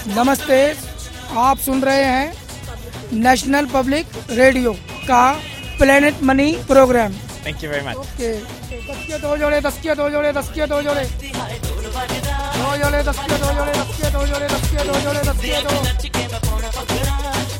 नमस्ते, आप सुन रहे हैं नेशनल पब्लिक रेडियो का planet money programme. Thank you very much. Okay, 10 के 2 जोड़े, 10 के 2 जोड़े, 10 के 2 जोड़े, 2 जोड़े, 10 के 2 जोड़े, 10 के 2 जोड़े, 10 के 2 जोड़े, 10 के 2।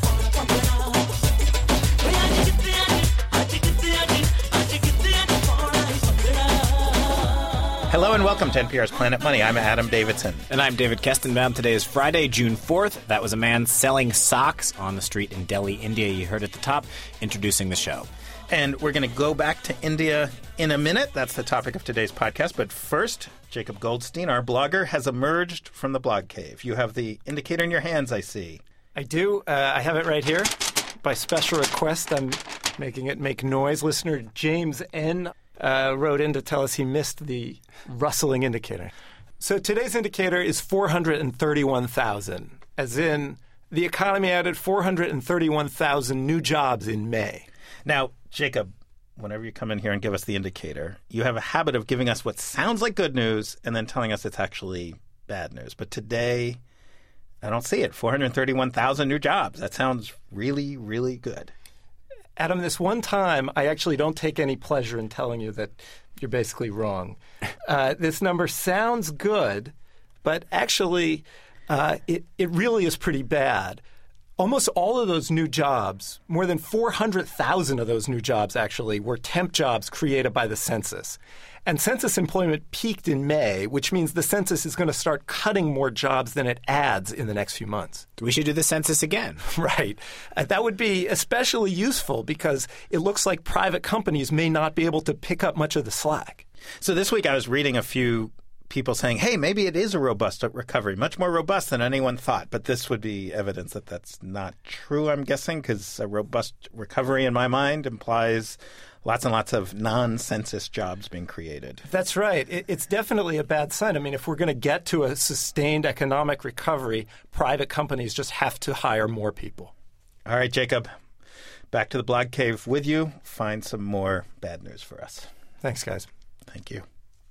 Hello and welcome to NPR's Planet Money. I'm Adam Davidson. And I'm David Kestenbaum. Today is Friday, June 4th. That was a man selling socks on the street in Delhi, India. You heard at the top, introducing the show. And we're going to go back to India in a minute. That's the topic of today's podcast. But first, Jacob Goldstein, our blogger, has emerged from the blog cave. You have the indicator in your hands, I see. I do. I have it right here. By special request, I'm making it make noise. Listener James N. wrote in to tell us he missed the rustling indicator. So today's indicator is 431,000, as in the economy added 431,000 new jobs in May. Now, Jacob, whenever you come in here and give us the indicator, you have a habit of giving us what sounds like good news and then telling us it's actually bad news. But today, I don't see it. 431,000 new jobs. That sounds really, really good. Adam, this one time, I actually don't take any pleasure in telling you that you're basically wrong. This number sounds good, but actually, it really is pretty bad. Almost all of those new jobs, more than 400,000 of those new jobs actually, were temp jobs created by the census. And census employment peaked in May, which means the census is going to start cutting more jobs than it adds in the next few months. We should do the census again. Right. That would be especially useful because it looks like private companies may not be able to pick up much of the slack. So this week I was reading a few people saying, hey, maybe it is a robust recovery, much more robust than anyone thought. But this would be evidence that that's not true, I'm guessing, because a robust recovery in my mind implies lots and lots of non-census jobs being created. That's right. It's definitely a bad sign. I mean, if we're going to get to a sustained economic recovery, private companies just have to hire more people. All right, Jacob, back to the blog cave with you. Find some more bad news for us. Thanks, guys. Thank you.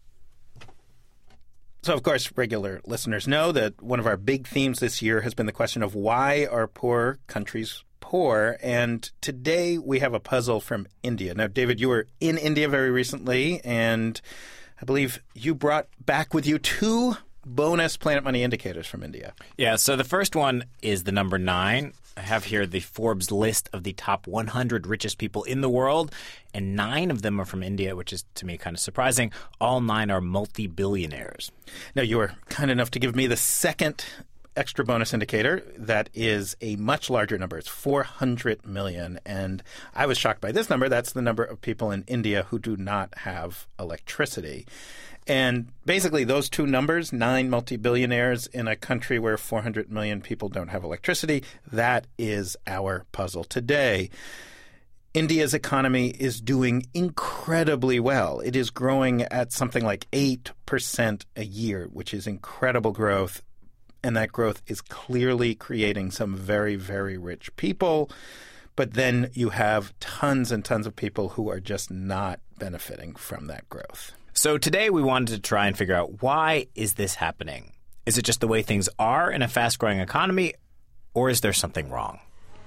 So, of course, regular listeners know that one of our big themes this year has been the question of why are poor countries poor? And today we have a puzzle from India. Now, David, you were in India very recently, and I believe you brought back with you 2 bonus Planet Money indicators from India. Yeah, so the first one is the number 9. I have here the Forbes list of the top 100 richest people in the world, and 9 of them are from India, which is, to me, kind of surprising. All 9 are multi-billionaires. Now, you were kind enough to give me the second extra bonus indicator that is a much larger number. It's 400 million. And I was shocked by this number. That's the number of people in India who do not have electricity. And basically those 2 numbers, 9 multi-billionaires in a country where 400 million people don't have electricity, that is our puzzle today. India's economy is doing incredibly well. It is growing at something like 8% a year, which is incredible growth. And that growth is clearly creating some very, very rich people. But then you have tons and tons of people who are just not benefiting from that growth. So today we wanted to try and figure out, why is this happening? Is it just the way things are in a fast-growing economy, or is there something wrong?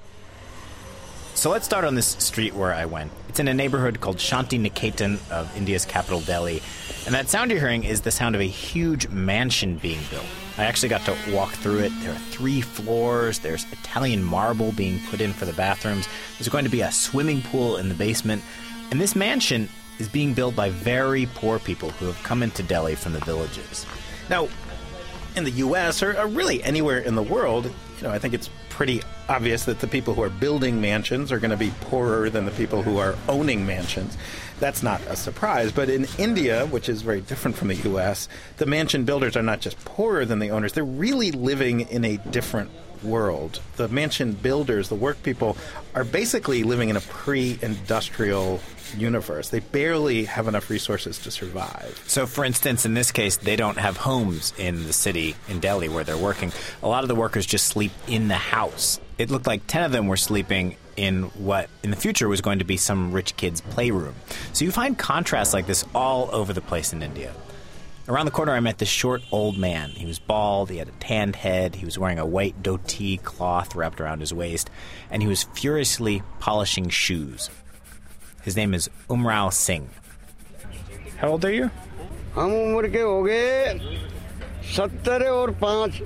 So let's start on this street where I went. It's in a neighborhood called Shanti Niketan of India's capital, Delhi. And that sound you're hearing is the sound of a huge mansion being built. I actually got to walk through it. There are 3 floors. There's Italian marble being put in for the bathrooms. There's going to be a swimming pool in the basement. And this mansion is being built by very poor people who have come into Delhi from the villages. Now, in the U.S. or really anywhere in the world, I think it's pretty obvious that the people who are building mansions are going to be poorer than the people who are owning mansions. That's not a surprise. But in India, which is very different from the U.S., the mansion builders are not just poorer than the owners. They're really living in a different world. The mansion builders, the work people, are basically living in a pre-industrial universe. They barely have enough resources to survive. So, for instance, in this case, they don't have homes in the city in Delhi where they're working. A lot of the workers just sleep in the house. It looked like 10 of them were sleeping in what in the future was going to be some rich kid's playroom. So you find contrasts like this all over the place in India. Around the corner, I met this short, old man. He was bald, he had a tanned head, he was wearing a white dhoti cloth wrapped around his waist, and he was furiously polishing shoes. His name is Umrao Singh. How old are you? हम उम्र के हो गए 70 और 5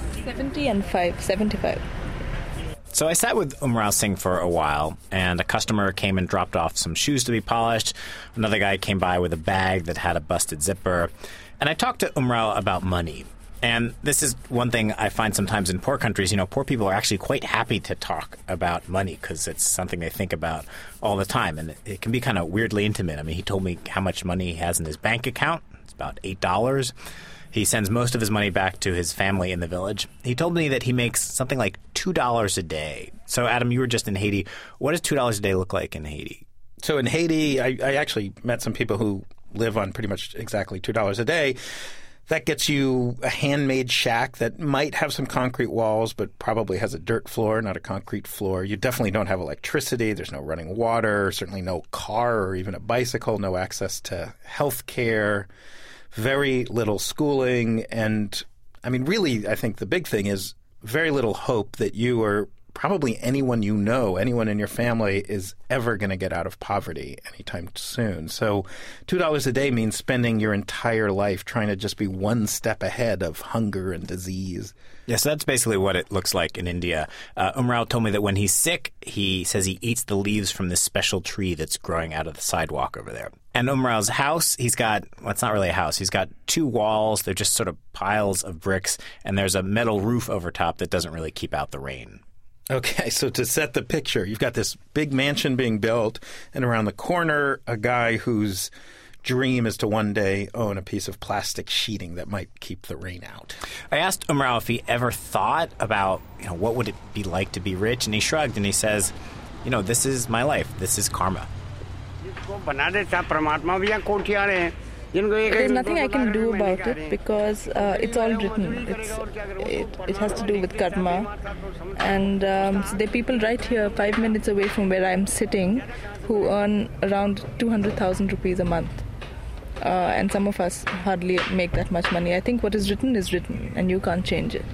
75. So I sat with Umrao Singh for a while, and a customer came and dropped off some shoes to be polished. Another guy came by with a bag that had a busted zipper. And I talked to Umrao about money. And this is one thing I find sometimes in poor countries. You know, poor people are actually quite happy to talk about money because it's something they think about all the time. And it can be kind of weirdly intimate. I mean, he told me how much money he has in his bank account. It's about $8. He sends most of his money back to his family in the village. He told me that he makes something like $2 a day. So, Adam, you were just in Haiti. What does $2 a day look like in Haiti? So in Haiti, I actually met some people who live on pretty much exactly $2 a day. That gets you a handmade shack that might have some concrete walls, but probably has a dirt floor, not a concrete floor. You definitely don't have electricity. There's no running water, certainly no car or even a bicycle, no access to health care, very little schooling. And, I mean, really, I think the big thing is very little hope that you or probably anyone you know, anyone in your family is ever going to get out of poverty anytime soon. So $2 a day means spending your entire life trying to just be one step ahead of hunger and disease. Yeah, so that's basically what it looks like in India. Umrao told me that when he's sick, he says he eats the leaves from this special tree that's growing out of the sidewalk over there. And Umrao's house, he's got, well, it's not really a house. He's got two walls. They're just sort of piles of bricks. And there's a metal roof over top that doesn't really keep out the rain. Okay, so to set the picture, you've got this big mansion being built, and around the corner, a guy whose dream is to one day own a piece of plastic sheeting that might keep the rain out. I asked Umrao if he ever thought about, what would it be like to be rich? And he shrugged and he says, this is my life. This is karma. There's nothing I can do about it because it's all written. It has to do with karma. And so there are people right here, 5 minutes away from where I'm sitting, who earn around 200,000 rupees a month. And some of us hardly make that much money. I think what is written, and you can't change it.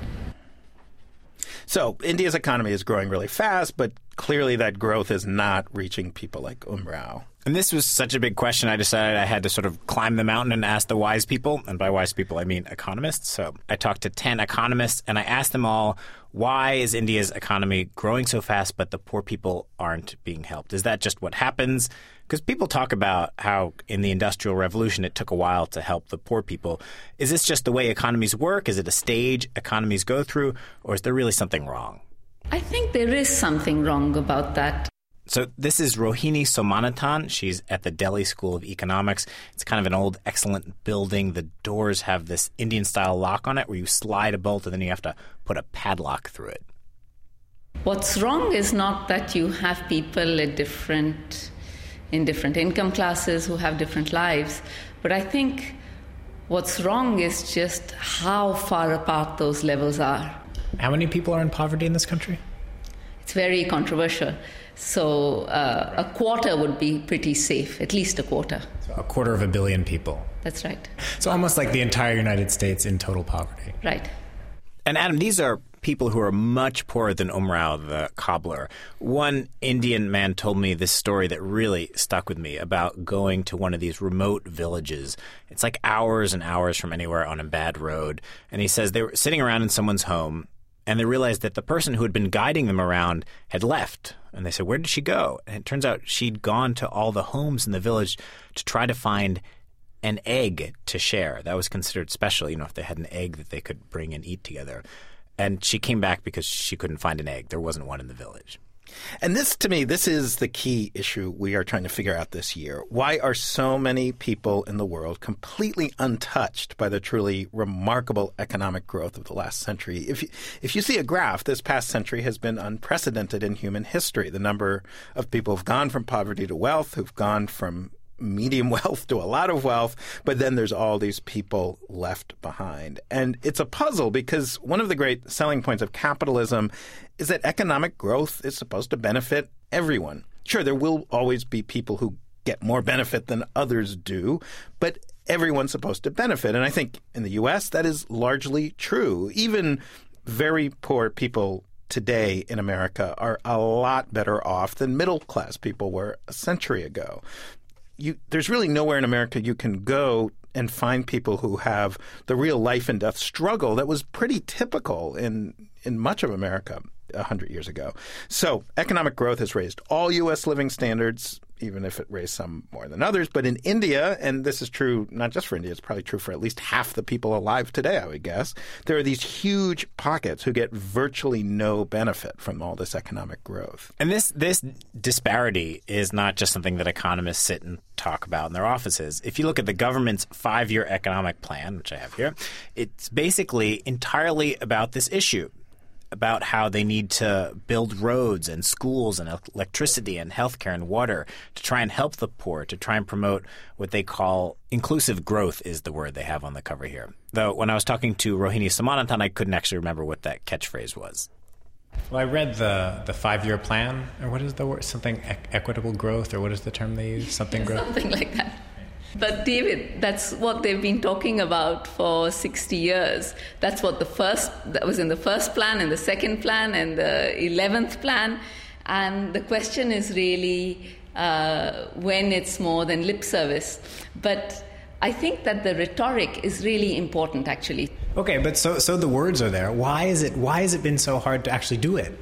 So India's economy is growing really fast, but clearly that growth is not reaching people like Umrao. And this was such a big question, I decided I had to sort of climb the mountain and ask the wise people. And by wise people, I mean economists. So I talked to 10 economists, and I asked them all, why is India's economy growing so fast, but the poor people aren't being helped? Is that just what happens? Because people talk about how in the Industrial Revolution it took a while to help the poor people. Is this just the way economies work? Is it a stage economies go through? Or is there really something wrong? I think there is something wrong about that. So this is Rohini Somanathan. She's at the Delhi School of Economics. It's kind of an old, excellent building. The doors have this Indian-style lock on it where you slide a bolt and then you have to put a padlock through it. What's wrong is not that you have people in different income classes who have different lives, but I think what's wrong is just how far apart those levels are. How many people are in poverty in this country? It's very controversial. So a quarter would be pretty safe, at least a quarter. So 250 million people. That's right. So almost like the entire United States in total poverty. Right. And Adam, these are people who are much poorer than Umrao, the cobbler. One Indian man told me this story that really stuck with me about going to one of these remote villages. It's like hours and hours from anywhere on a bad road. And he says they were sitting around in someone's home, and they realized that the person who had been guiding them around had left. And they said, where did she go? And it turns out she'd gone to all the homes in the village to try to find an egg to share. That was considered special, if they had an egg that they could bring and eat together. And she came back because she couldn't find an egg. There wasn't one in the village. And this, to me, this is the key issue we are trying to figure out this year. Why are so many people in the world completely untouched by the truly remarkable economic growth of the last century? If you see a graph, this past century has been unprecedented in human history. The number of people who've gone from poverty to wealth, who've gone from medium wealth to a lot of wealth, but then there's all these people left behind. And it's a puzzle because one of the great selling points of capitalism is that economic growth is supposed to benefit everyone. Sure, there will always be people who get more benefit than others do, but everyone's supposed to benefit. And I think in the U.S. that is largely true. Even very poor people today in America are a lot better off than middle-class people were a century ago. There's really nowhere in America you can go and find people who have the real life and death struggle that was pretty typical in much of America 100 years ago. So economic growth has raised all U.S. living standards, even if it raised some more than others. But in India, and this is true not just for India, it's probably true for at least half the people alive today, I would guess, there are these huge pockets who get virtually no benefit from all this economic growth. And this disparity is not just something that economists sit and talk about in their offices. If you look at the government's 5-year economic plan, which I have here, it's basically entirely about this issue, about how they need to build roads and schools and electricity and healthcare and water to try and help the poor, to try and promote what they call inclusive growth is the word they have on the cover here. Though when I was talking to Rohini Samananthan, I couldn't actually remember what that catchphrase was. Well, I read the 5-year plan, or what is the word? Something equitable growth, or what is the term they use? Something growth? Something like that. But David, that's what they've been talking about for 60 years. That was in the first plan, and the second plan, and the 11th plan. And the question is really when it's more than lip service. But I think that the rhetoric is really important, actually. Okay, but so the words are there. Why has it been so hard to actually do it?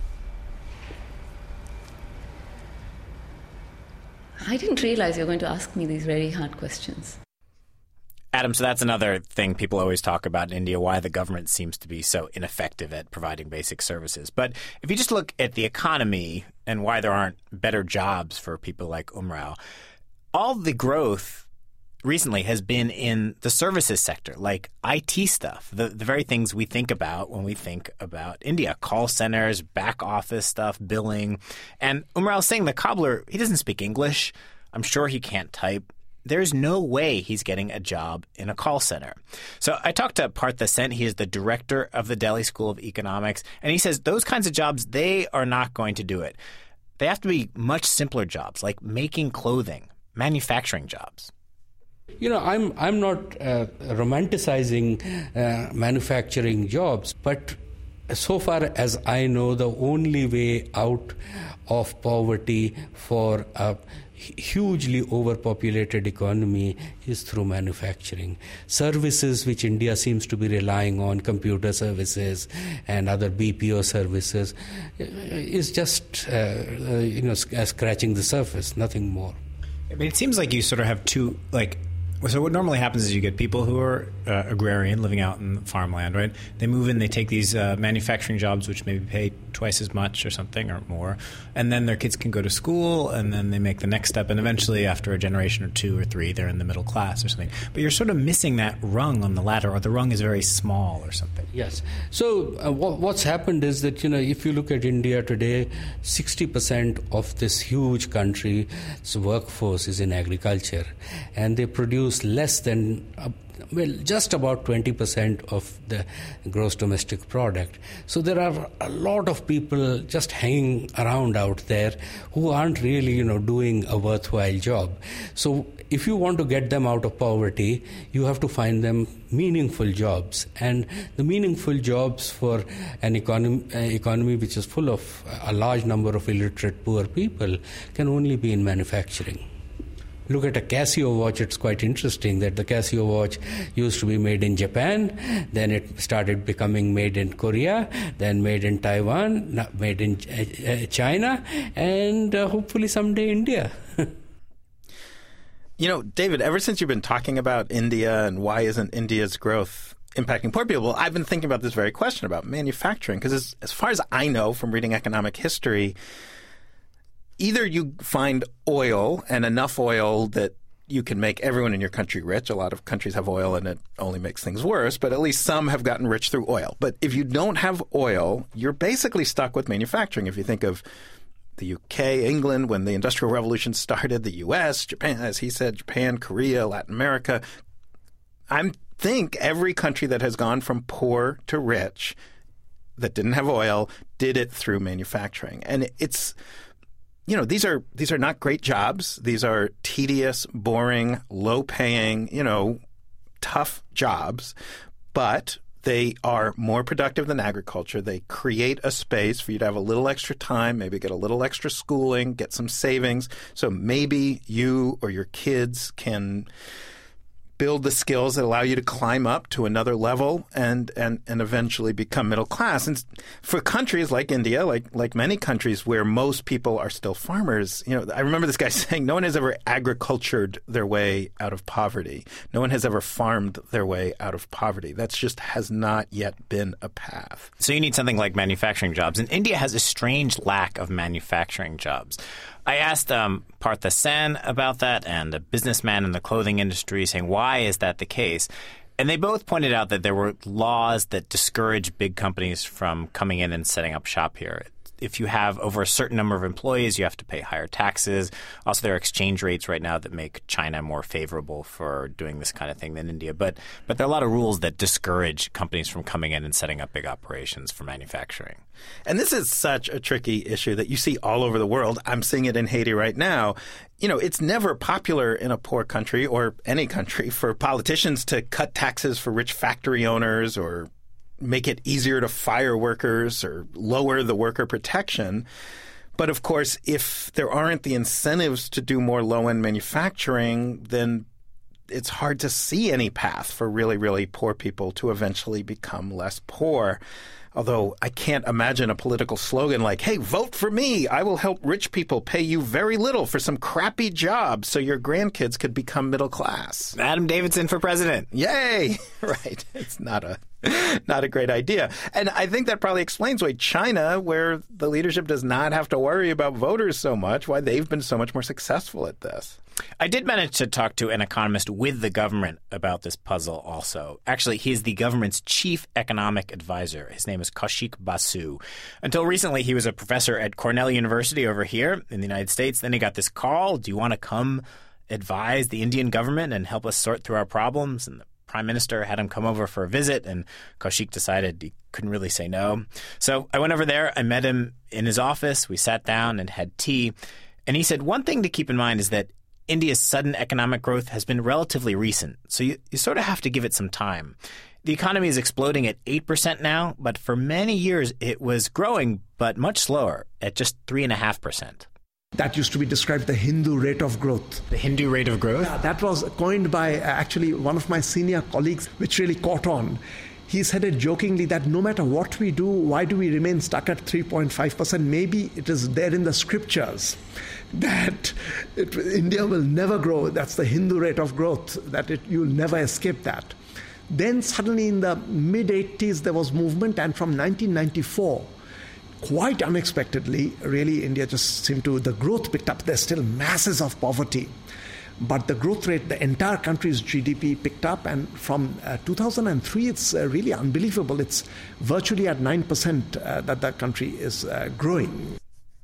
I didn't realize you were going to ask me these very hard questions. Adam, so that's another thing people always talk about in India, why the government seems to be so ineffective at providing basic services. But if you just look at the economy and why there aren't better jobs for people like Umrao, all the growth recently has been in the services sector, like IT stuff, the very things we think about when we think about India, call centers, back office stuff, billing. And Umrao Singh, the cobbler, he doesn't speak English. I'm sure he can't type. There's no way he's getting a job in a call center. So I talked to Partha Sen. He is the director of the Delhi School of Economics. And he says those kinds of jobs, they are not going to do it. They have to be much simpler jobs, like making clothing, manufacturing jobs. You know, I'm not romanticizing manufacturing jobs, but so far as I know, the only way out of poverty for a hugely overpopulated economy is through manufacturing. Services which India seems to be relying on, computer services and other BPO services, is just scratching the surface, nothing more. I mean, it seems like you sort of have two, so what normally happens is you get people who are agrarian living out in farmland, right? They move in, they take these manufacturing jobs which maybe pay twice as much or something or more, and then their kids can go to school, and then they make the next step, and eventually after a generation or 2 or 3, they're in the middle class or something. But you're sort of missing that rung on the ladder, or the rung is very small or something. Yes. So what's happened is that, if you look at India today, 60% of this huge country's workforce is in agriculture, and they produce less than, just about 20% of the gross domestic product. So there are a lot of people just hanging around out there who aren't really, doing a worthwhile job. So if you want to get them out of poverty, you have to find them meaningful jobs. And the meaningful jobs for an economy which is full of a large number of illiterate poor people can only be in manufacturing. Look at a Casio watch, it's quite interesting that the Casio watch used to be made in Japan, then it started becoming made in Korea, then made in Taiwan, made in China, and hopefully someday India. David, ever since you've been talking about India and why isn't India's growth impacting poor people, I've been thinking about this very question about manufacturing, because as far as I know from reading economic history, either you find oil and enough oil that you can make everyone in your country rich. A lot of countries have oil and it only makes things worse, but at least some have gotten rich through oil. But if you don't have oil, you're basically stuck with manufacturing. If you think of the UK, England, when the Industrial Revolution started, the US, Japan, as he said, Japan, Korea, Latin America, I think every country that has gone from poor to rich that didn't have oil did it through manufacturing. And these are not great jobs. These are tedious, boring, low-paying, tough jobs, but they are more productive than agriculture. They create a space for you to have a little extra time, maybe get a little extra schooling, get some savings. So maybe you or your kids can build the skills that allow you to climb up to another level and eventually become middle class. And for countries like India, like many countries where most people are still farmers, I remember this guy saying no one has ever agricultured their way out of poverty. No one has ever farmed their way out of poverty. That's just has not yet been a path. So you need something like manufacturing jobs. And India has a strange lack of manufacturing jobs. I asked Partha Sen about that and a businessman in the clothing industry saying, why is that the case? And they both pointed out that there were laws that discourage big companies from coming in and setting up shop here. If you have over a certain number of employees, you have to pay higher taxes. Also, there are exchange rates right now that make China more favorable for doing this kind of thing than India. But there are a lot of rules that discourage companies from coming in and setting up big operations for manufacturing. And this is such a tricky issue that you see all over the world. I'm seeing it in Haiti right now. It's never popular in a poor country or any country for politicians to cut taxes for rich factory owners or make it easier to fire workers or lower the worker protection. But of course, if there aren't the incentives to do more low-end manufacturing, then it's hard to see any path for really, really poor people to eventually become less poor. Although I can't imagine a political slogan like, hey, vote for me. I will help rich people pay you very little for some crappy job so your grandkids could become middle class. Adam Davidson for president. Yay! Right. It's not a great idea. And I think that probably explains why China, where the leadership does not have to worry about voters so much, why they've been so much more successful at this. I did manage to talk to an economist with the government about this puzzle also. Actually, he's the government's chief economic advisor. His name is Kaushik Basu. Until recently, he was a professor at Cornell University over here in the United States. Then he got this call, do you want to come advise the Indian government and help us sort through our problems? And the prime minister had him come over for a visit, and Kaushik decided he couldn't really say no. So I went over there. I met him in his office. We sat down and had tea. And he said one thing to keep in mind is that India's sudden economic growth has been relatively recent, so you sort of have to give it some time. The economy is exploding at 8% now, but for many years it was growing, but much slower, at just 3.5%. That used to be described the Hindu rate of growth. The Hindu rate of growth? Yeah, that was coined by actually one of my senior colleagues, which really caught on. He said it jokingly that no matter what we do, why do we remain stuck at 3.5%? Maybe it is there in the scriptures that India will never grow. That's the Hindu rate of growth, that you'll never escape that. Then suddenly in the mid-80s, there was movement, and from 1994, quite unexpectedly, really, India just seemed to, the growth picked up. There's still masses of poverty. But the growth rate, the entire country's GDP picked up, and from 2003, it's really unbelievable. It's virtually at 9% that the country is growing.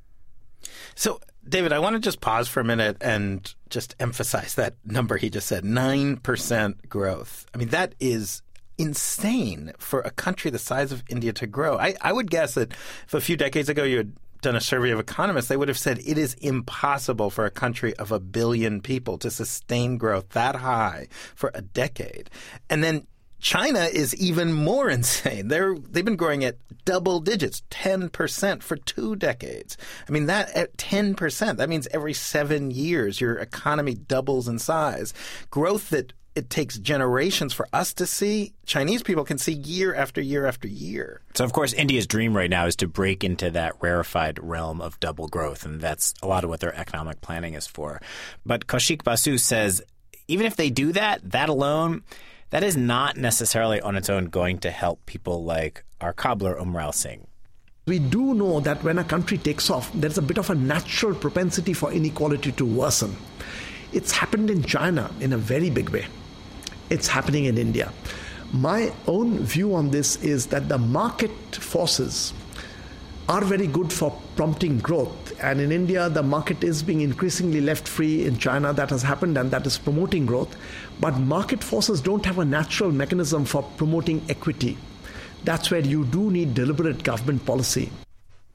So, David, I want to just pause for a minute and just emphasize that number he just said, 9% growth. I mean, that is insane for a country the size of India to grow. I would guess that if a few decades ago you had done a survey of economists, they would have said it is impossible for a country of 1 billion people to sustain growth that high for a decade. And then China is even more insane. They've been growing at double digits, 10% for 2 decades. I mean, that at 10%, that means every 7 years your economy doubles in size. Growth that it takes generations for us to see, Chinese people can see year after year after year. So, of course, India's dream right now is to break into that rarefied realm of double growth, and that's a lot of what their economic planning is for. But Kaushik Basu says even if they do that, that alone, that is not necessarily on its own going to help people like our cobbler Umral Singh. We do know that when a country takes off, there's a bit of a natural propensity for inequality to worsen. It's happened in China in a very big way. It's happening in India. My own view on this is that the market forces are very good for prompting growth. And in India, the market is being increasingly left free. In China, that has happened, and that is promoting growth. But market forces don't have a natural mechanism for promoting equity. That's where you do need deliberate government policy.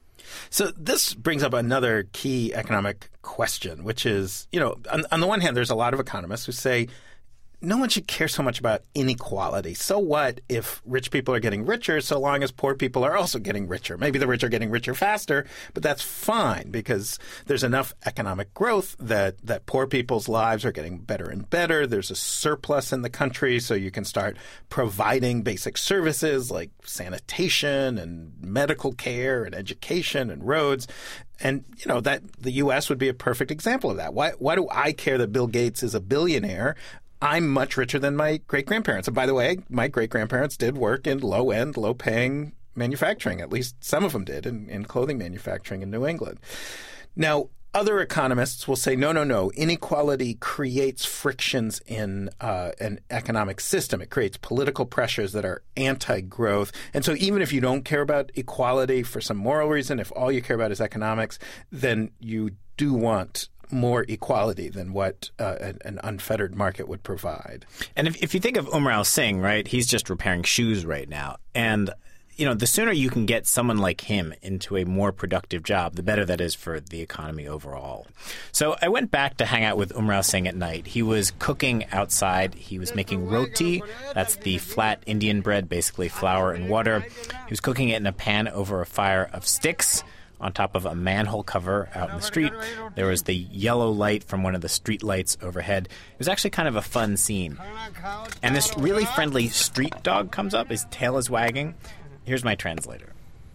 So this brings up another key economic question, which is, on the one hand, there's a lot of economists who say no one should care so much about inequality. So what if rich people are getting richer so long as poor people are also getting richer? Maybe the rich are getting richer faster, but that's fine because there's enough economic growth that poor people's lives are getting better and better. There's a surplus in the country, so you can start providing basic services like sanitation and medical care and education and roads. And, that the U.S. would be a perfect example of that. Why do I care that Bill Gates is a billionaire? I'm much richer than my great-grandparents. And by the way, my great-grandparents did work in low-end, low-paying manufacturing. At least some of them did in clothing manufacturing in New England. Now, other economists will say, no. Inequality creates frictions in an economic system. It creates political pressures that are anti-growth. And so even if you don't care about equality for some moral reason, if all you care about is economics, then you do want more equality than what an unfettered market would provide. And if you think of Umrao Singh, right, he's just repairing shoes right now. And, the sooner you can get someone like him into a more productive job, the better that is for the economy overall. So I went back to hang out with Umrao Singh at night. He was cooking outside. He was making roti. That's the flat Indian bread, basically flour and water. He was cooking it in a pan over a fire of sticks on top of a manhole cover out in the street. There was the yellow light from one of the street lights overhead. It was actually kind of a fun scene. And this really friendly street dog comes up. His tail is wagging. Here's my translator.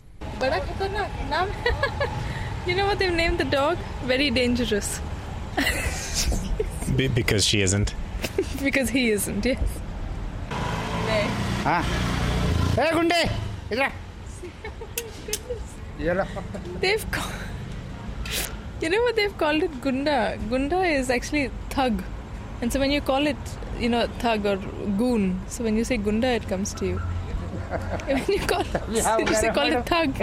You know what they've named the dog? Very dangerous. Because she isn't? Because he isn't, yes. Hey, Gunde! They've you know what they've called it? Gunda. Gunda is actually thug. And so when you call it, thug or goon, so when you say Gunda, it comes to you. When you call it thug.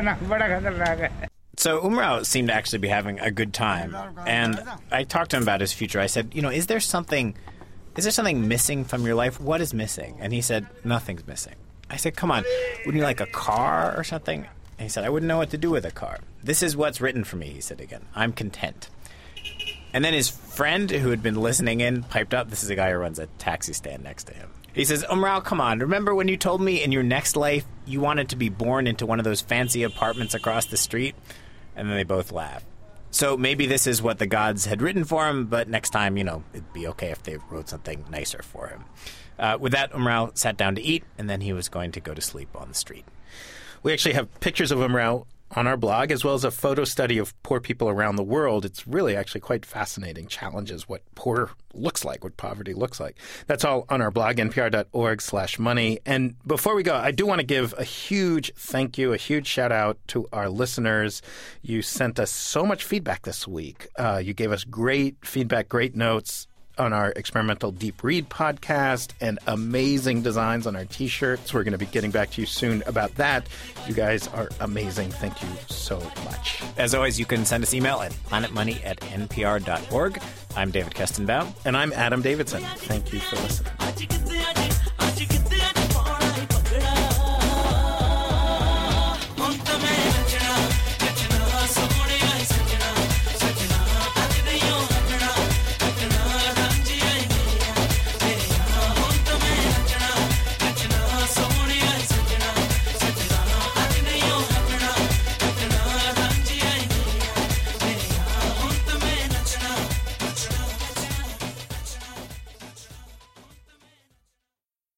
So Umrao seemed to actually be having a good time. And I talked to him about his future. I said, is there something missing from your life? What is missing? And he said, nothing's missing. I said, come on, wouldn't you like a car or something? And he said, I wouldn't know what to do with a car. This is what's written for me, he said again. I'm content. And then his friend who had been listening in piped up. This is a guy who runs a taxi stand next to him. He says, Umrao, come on. Remember when you told me in your next life you wanted to be born into one of those fancy apartments across the street? And then they both laughed. So maybe this is what the gods had written for him, but next time, it'd be okay if they wrote something nicer for him. With that, Umrao sat down to eat, and then he was going to go to sleep on the street. We actually have pictures of Umrao on our blog, as well as a photo study of poor people around the world. It's really actually quite fascinating, challenges what poor looks like, what poverty looks like. That's all on our blog, npr.org/money. And before we go, I do want to give a huge thank you, a huge shout out to our listeners. You sent us so much feedback this week. You gave us great feedback, great notes on our Experimental Deep Read podcast and amazing designs on our T-shirts. We're going to be getting back to you soon about that. You guys are amazing. Thank you so much. As always, you can send us email at planetmoney@npr.org. I'm David Kestenbaum. And I'm Adam Davidson. Thank you for listening.